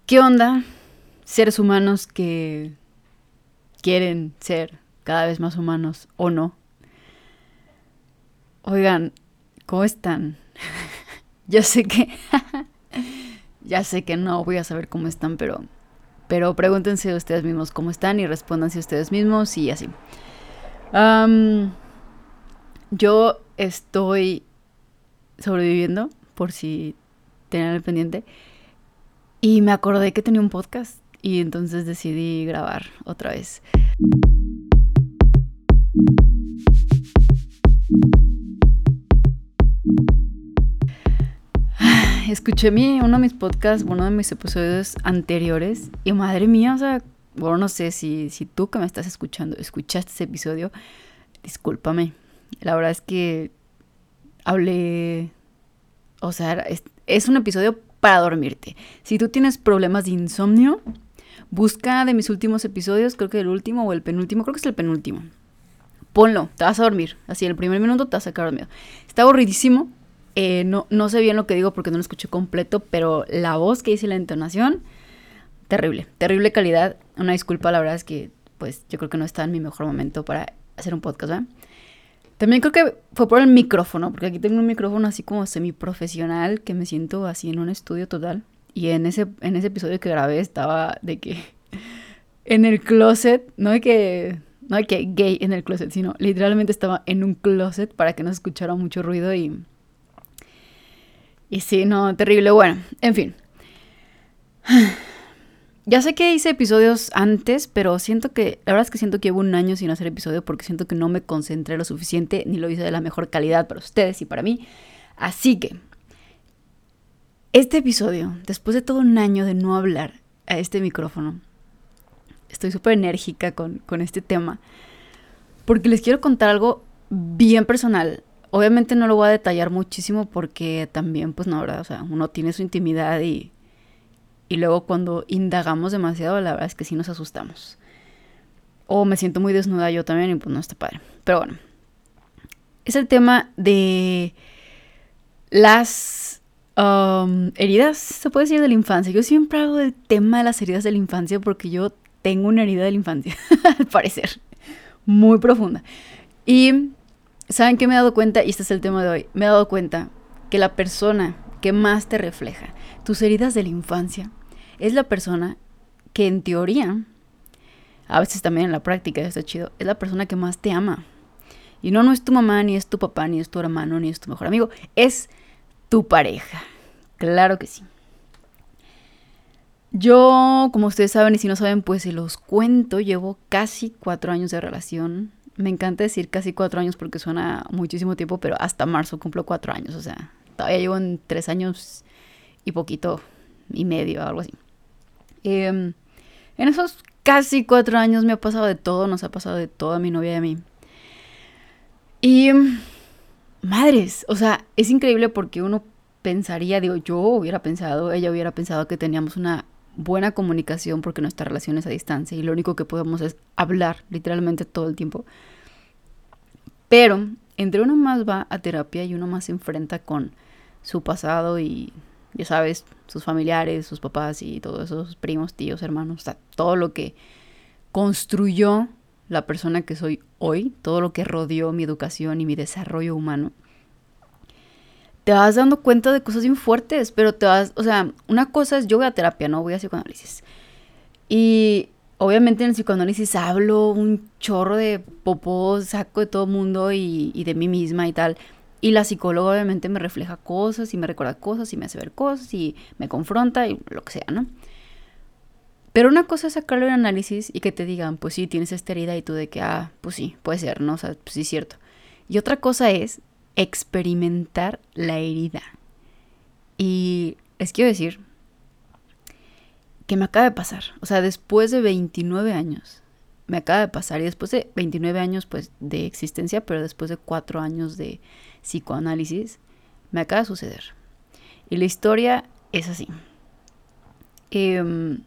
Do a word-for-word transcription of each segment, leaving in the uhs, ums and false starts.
¿Qué onda, seres humanos que quieren ser cada vez más humanos o no? Oigan, ¿cómo están? Ya sé que... ya sé que no voy a saber cómo están, pero... Pero pregúntense ustedes mismos cómo están y respóndanse ustedes mismos y así. Um, yo estoy sobreviviendo, por si tenían el pendiente. Y me acordé que tenía un podcast y entonces decidí grabar otra vez. Escuché mi, uno de mis podcasts, uno de mis episodios anteriores y madre mía, o sea, bueno, no sé si, si tú que me estás escuchando escuchaste ese episodio, discúlpame. La verdad es que hablé, o sea, es, es un episodio para dormirte. Si tú tienes problemas de insomnio, busca de mis últimos episodios, creo que el último o el penúltimo, creo que es el penúltimo. Ponlo, te vas a dormir. Así, el primer minuto te vas a quedar dormido. Está aburridísimo. Eh, no, no sé bien lo que digo porque no lo escuché completo, pero la voz que hice y la entonación, terrible, terrible calidad. Una disculpa, la verdad es que pues yo creo que no estaba en mi mejor momento para hacer un podcast, ¿verdad? También creo que fue por el micrófono, porque aquí tengo un micrófono así como semiprofesional, que me siento así en un estudio total. Y en ese, en ese episodio que grabé estaba de que en el closet, no de que, no de que gay en el closet, sino literalmente estaba en un closet para que no se escuchara mucho ruido y... Y sí, no, terrible. Bueno, en fin. Ya sé que hice episodios antes, pero siento que... La verdad es que siento que llevo un año sin hacer episodio porque siento que no me concentré lo suficiente ni lo hice de la mejor calidad para ustedes y para mí. Así que... Este episodio, después de todo un año de no hablar a este micrófono, estoy súper enérgica con, con este tema, porque les quiero contar algo bien personal. Obviamente no lo voy a detallar muchísimo porque también, pues no, ¿verdad? O sea, uno tiene su intimidad y, y luego cuando indagamos demasiado, la verdad es que sí nos asustamos. O me siento muy desnuda yo también y pues no está padre. Pero bueno, es el tema de las um, heridas, se puede decir, de la infancia. Yo siempre hablo del tema de las heridas de la infancia porque yo tengo una herida de la infancia, al parecer, muy profunda. Y... ¿saben qué me he dado cuenta? Y este es el tema de hoy. Me he dado cuenta que la persona que más te refleja tus heridas de la infancia es la persona que en teoría, a veces también en la práctica, está chido, es la persona que más te ama. Y no, no es tu mamá, ni es tu papá, ni es tu hermano, ni es tu mejor amigo. Es tu pareja. Claro que sí. Yo, como ustedes saben, y si no saben, pues se los cuento, llevo casi cuatro años de relación. Me encanta decir casi cuatro años porque suena muchísimo tiempo, pero hasta marzo cumplo cuatro años, o sea, todavía llevo en tres años y poquito y medio, algo así. Eh, en esos casi cuatro años me ha pasado de todo, nos ha pasado de todo a mi novia y a mí. Y, madres, o sea, es increíble porque uno pensaría, digo, yo hubiera pensado, ella hubiera pensado que teníamos una buena comunicación porque nuestra relación es a distancia y lo único que podemos es hablar literalmente todo el tiempo. Pero entre uno más va a terapia y uno más se enfrenta con su pasado y, ya sabes, sus familiares, sus papás y todos esos primos, tíos, hermanos, o sea, todo lo que construyó la persona que soy hoy, todo lo que rodeó mi educación y mi desarrollo humano, te vas dando cuenta de cosas bien fuertes, pero te vas, o sea, una cosa es, yo voy a terapia, no voy a psicoanálisis. Y obviamente en el psicoanálisis hablo un chorro de popó, saco de todo el mundo y, y de mí misma y tal. Y la psicóloga obviamente me refleja cosas y me recuerda cosas y me hace ver cosas y me confronta y lo que sea, ¿no? Pero una cosa es sacarlo en análisis y que te digan, pues sí, tienes esta herida y tú de que, ah, pues sí, puede ser, ¿no? O sea, pues sí es cierto. Y otra cosa es experimentar la herida. Y les quiero decir que me acaba de pasar. O sea, después de veintinueve años, me acaba de pasar. Y después de veintinueve años, pues, de existencia, pero después de cuatro años de psicoanálisis, me acaba de suceder. Y la historia es así. Eh,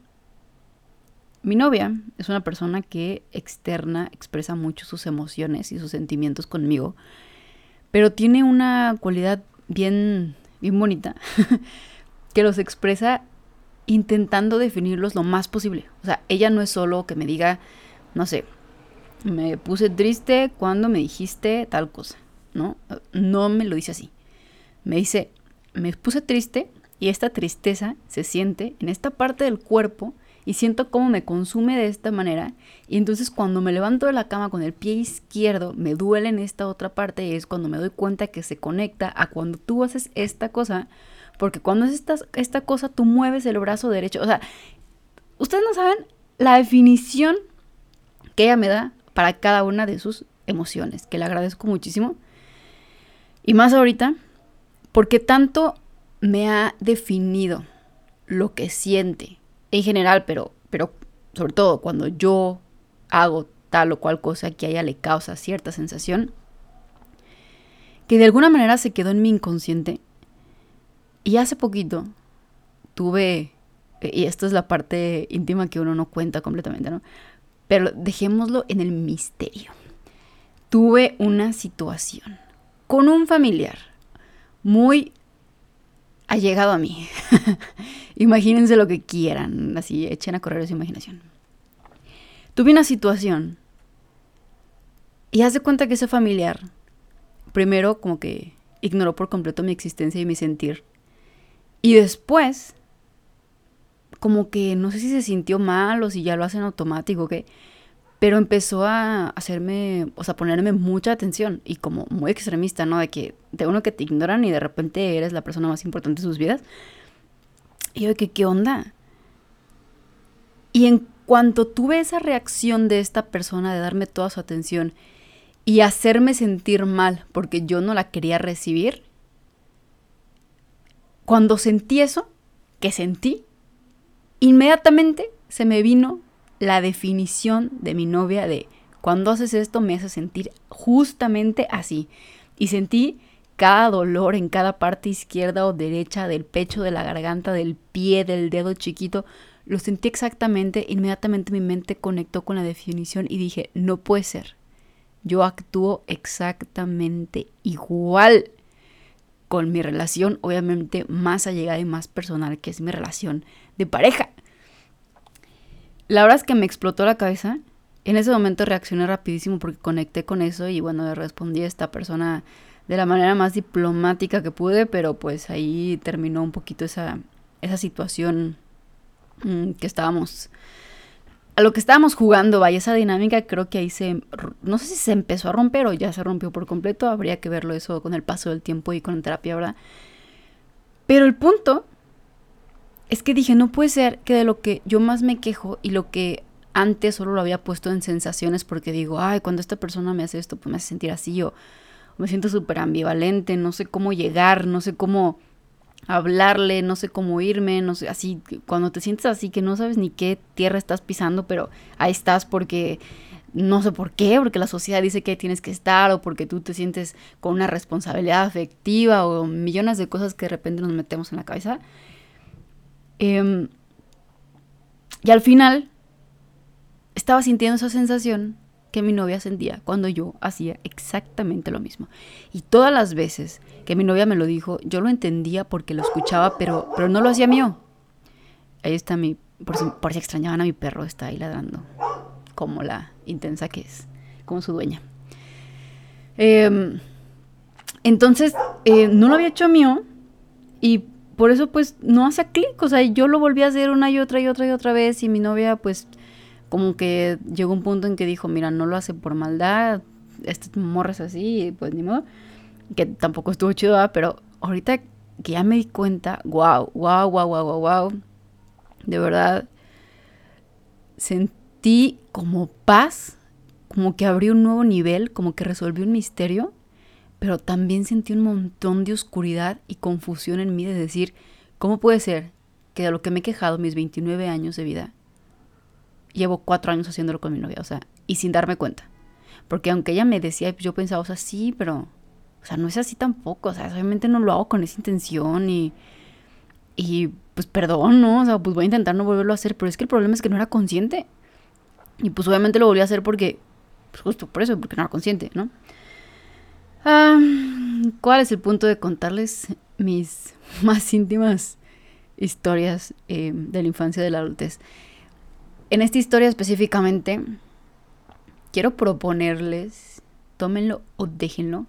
mi novia es una persona que externa, expresa mucho sus emociones y sus sentimientos conmigo. Pero tiene una cualidad bien, bien bonita, que los expresa intentando definirlos lo más posible. O sea, ella no es solo que me diga, no sé, me puse triste cuando me dijiste tal cosa, ¿no? No me lo dice así. Me dice, me puse triste y esta tristeza se siente en esta parte del cuerpo y siento cómo me consume de esta manera. Y entonces cuando me levanto de la cama con el pie izquierdo, me duele en esta otra parte y es cuando me doy cuenta que se conecta a cuando tú haces esta cosa. Porque cuando haces esta, esta cosa, tú mueves el brazo derecho. O sea, ustedes no saben la definición que ella me da para cada una de sus emociones, que le agradezco muchísimo. Y más ahorita, porque tanto me ha definido lo que siente en general, pero, pero sobre todo cuando yo hago tal o cual cosa que a ella le causa cierta sensación, que de alguna manera se quedó en mi inconsciente. Y hace poquito tuve, y esto es la parte íntima que uno no cuenta completamente, ¿no? Pero dejémoslo en el misterio. Tuve una situación con un familiar muy allegado a mí. Imagínense lo que quieran, así echen a correr su imaginación. Tuve una situación y haz de cuenta que ese familiar primero como que ignoró por completo mi existencia y mi sentir. Y después, como que no sé si se sintió mal o si ya lo hacen automático, ¿qué? Pero empezó a hacerme, o sea, ponerme mucha atención y como muy extremista, ¿no? De que de uno que te ignoran y de repente eres la persona más importante de sus vidas. Y yo de que, ¿qué onda? Y en cuanto tuve esa reacción de esta persona de darme toda su atención y hacerme sentir mal porque yo no la quería recibir, cuando sentí eso, que sentí, inmediatamente se me vino la definición de mi novia de cuando haces esto me hace sentir justamente así. Y sentí cada dolor en cada parte izquierda o derecha del pecho, de la garganta, del pie, del dedo chiquito. Lo sentí exactamente, inmediatamente mi mente conectó con la definición y dije, no puede ser. Yo actúo exactamente igual con mi relación, obviamente más allegada y más personal, que es mi relación de pareja. La verdad es que me explotó la cabeza. En ese momento reaccioné rapidísimo porque conecté con eso y bueno, le respondí a esta persona de la manera más diplomática que pude, pero pues ahí terminó un poquito esa, esa situación mmm, que estábamos... A lo que estábamos jugando, vaya, esa dinámica, creo que ahí se... No sé si se empezó a romper o ya se rompió por completo. Habría que verlo eso con el paso del tiempo y con terapia, ¿verdad? Pero el punto es que dije, no puede ser que de lo que yo más me quejo y lo que antes solo lo había puesto en sensaciones porque digo, ay, cuando esta persona me hace esto, pues me hace sentir así o me siento súper ambivalente, no sé cómo llegar, no sé cómo hablarle, no sé cómo irme, no sé, así, cuando te sientes así que no sabes ni qué tierra estás pisando, pero ahí estás porque no sé por qué, porque la sociedad dice que tienes que estar o porque tú te sientes con una responsabilidad afectiva o millones de cosas que de repente nos metemos en la cabeza. Eh, y al final estaba sintiendo esa sensación que mi novia sentía cuando yo hacía exactamente lo mismo. Y todas las veces que mi novia me lo dijo, yo lo entendía porque lo escuchaba, pero, pero no lo hacía mío. Ahí está mi... Por si, por si extrañaban a mi perro, está ahí ladrando. Como la intensa que es. Como su dueña. Eh, entonces, eh, no lo había hecho mío. Y por eso, pues, no hace clic. O sea, yo lo volví a hacer una y otra y otra y otra vez. Y mi novia, pues... como que llegó un punto en que dijo, mira, no lo hace por maldad, este morro es así, pues ni modo, que tampoco estuvo chido, ¿verdad? Pero ahorita que ya me di cuenta, wow, wow, wow, wow, wow, wow, de verdad, sentí como paz, como que abrí un nuevo nivel, como que resolví un misterio, pero también sentí un montón de oscuridad y confusión en mí de decir, ¿cómo puede ser que de lo que me he quejado mis veintinueve años de vida, llevo cuatro años haciéndolo con mi novia, o sea, y sin darme cuenta? Porque aunque ella me decía, yo pensaba, o sea, sí, pero, o sea, no es así tampoco, o sea, obviamente no lo hago con esa intención y, y pues perdón, ¿no? O sea, pues voy a intentar no volverlo a hacer, pero es que el problema es que no era consciente. Y pues obviamente lo volví a hacer porque, pues justo por eso, porque no era consciente, ¿no? Ah, ¿cuál es el punto de contarles mis más íntimas historias eh, de la infancia y de la adultez. En esta historia específicamente, quiero proponerles, tómenlo o déjenlo,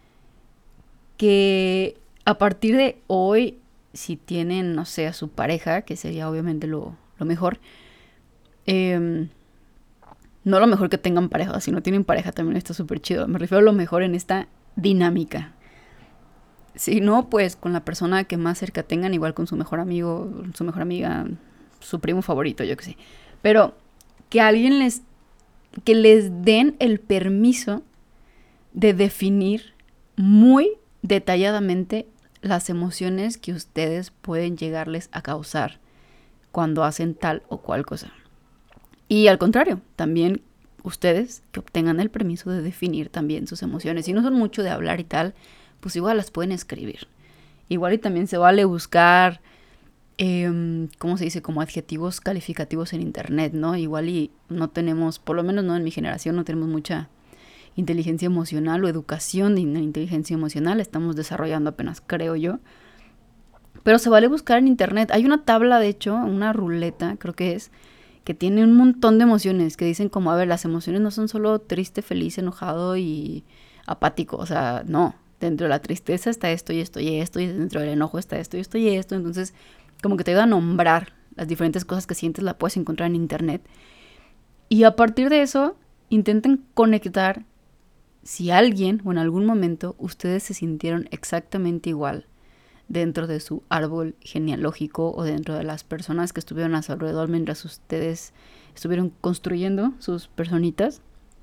que a partir de hoy, si tienen, no sé, a su pareja, que sería obviamente lo, lo mejor, eh, no lo mejor que tengan pareja, si no tienen pareja también está súper chido, me refiero a lo mejor en esta dinámica. Si no, pues con la persona que más cerca tengan, igual con su mejor amigo, su mejor amiga, su primo favorito, yo qué sé. Pero que alguien les, que les den el permiso de definir muy detalladamente las emociones que ustedes pueden llegarles a causar cuando hacen tal o cual cosa. Y al contrario, también ustedes que obtengan el permiso de definir también sus emociones. Si no son mucho de hablar y tal, pues igual las pueden escribir. Igual y también se vale buscar, eh, ¿cómo se dice? Como adjetivos calificativos en internet, ¿no? Igual y no tenemos, por lo menos no en mi generación, no tenemos mucha inteligencia emocional o educación de inteligencia emocional. Estamos desarrollando apenas, creo yo. Pero se vale buscar en internet. Hay una tabla, de hecho, una ruleta, creo que es, que tiene un montón de emociones, que dicen como, a ver, las emociones no son solo triste, feliz, enojado y apático. O sea, no. Dentro de la tristeza está esto y esto y esto, y dentro del enojo está esto y esto y esto. Entonces, como que te ayuda a nombrar las diferentes cosas que sientes, la puedes encontrar en internet. Y a partir de eso, intenten conectar si alguien o en algún momento ustedes se sintieron exactamente igual dentro de su árbol genealógico o dentro de las personas que estuvieron a su alrededor mientras ustedes estuvieron construyendo sus personitas.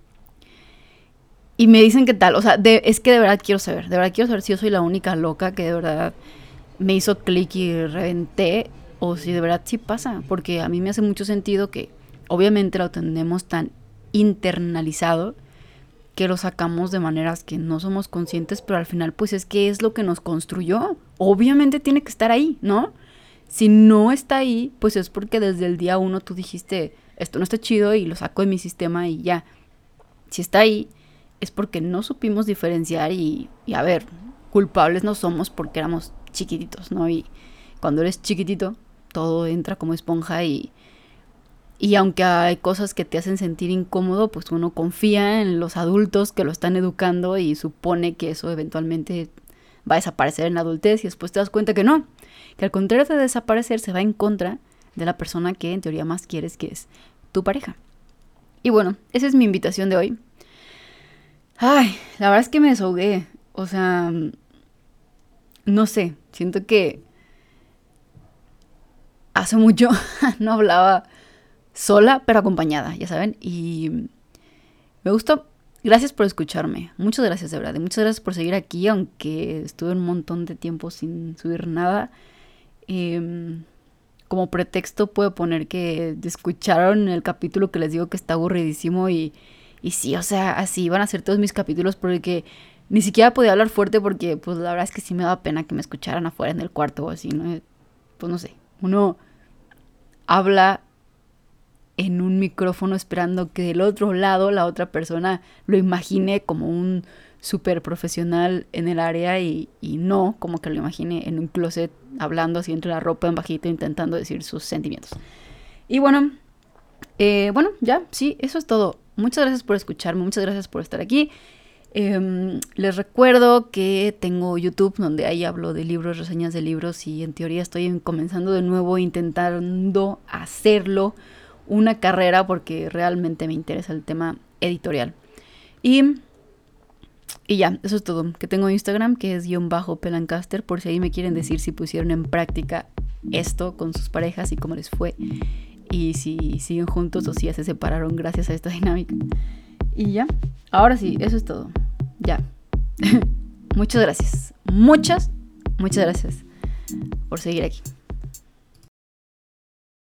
Y me dicen qué tal, o sea, de, es que de verdad quiero saber, de verdad quiero saber si yo soy la única loca que de verdad me hizo clic y reventé, o si de verdad sí pasa, porque a mí me hace mucho sentido que obviamente lo tenemos tan internalizado que lo sacamos de maneras que no somos conscientes, pero al final pues es que es lo que nos construyó, obviamente tiene que estar ahí, ¿no? Si no está ahí, pues es porque desde el día uno tú dijiste, esto no está chido y lo saco de mi sistema y ya. Si está ahí, es porque no supimos diferenciar y, y a ver, culpables no somos porque éramos chiquititos, ¿no? Y cuando eres chiquitito, todo entra como esponja y, y aunque hay cosas que te hacen sentir incómodo, pues uno confía en los adultos que lo están educando y supone que eso eventualmente va a desaparecer en la adultez y después te das cuenta que no, que al contrario de desaparecer se va en contra de la persona que en teoría más quieres, que es tu pareja. Y bueno, esa es mi invitación de hoy. Ay, la verdad es que me desahogué. O sea, no sé, siento que hace mucho no hablaba sola, pero acompañada, ya saben. Y me gustó. Gracias por escucharme. Muchas gracias, de verdad. Y muchas gracias por seguir aquí, aunque estuve un montón de tiempo sin subir nada. Eh, como pretexto puedo poner que escucharon el capítulo que les digo que está aburridísimo y... Y sí, o sea, así van a ser todos mis capítulos porque ni siquiera podía hablar fuerte porque pues la verdad es que sí me daba pena que me escucharan afuera en el cuarto o así, ¿no? Pues no sé, uno habla en un micrófono esperando que del otro lado la otra persona lo imagine como un súper profesional en el área y, y no como que lo imagine en un closet hablando así entre la ropa en bajito intentando decir sus sentimientos. Y bueno, eh, bueno, ya, sí, eso es todo. Muchas gracias por escucharme, muchas gracias por estar aquí. Eh, les recuerdo que tengo YouTube donde ahí hablo de libros, reseñas de libros y en teoría estoy comenzando de nuevo intentando hacerlo una carrera porque realmente me interesa el tema editorial. Y, y ya, eso es todo. Que tengo Instagram que es guión bajo pelancaster por si ahí me quieren decir si pusieron en práctica esto con sus parejas y cómo les fue. Y si siguen juntos o si ya se separaron gracias a esta dinámica. Y ya, ahora sí, eso es todo. Ya. Muchas gracias. Muchas, muchas gracias por seguir aquí.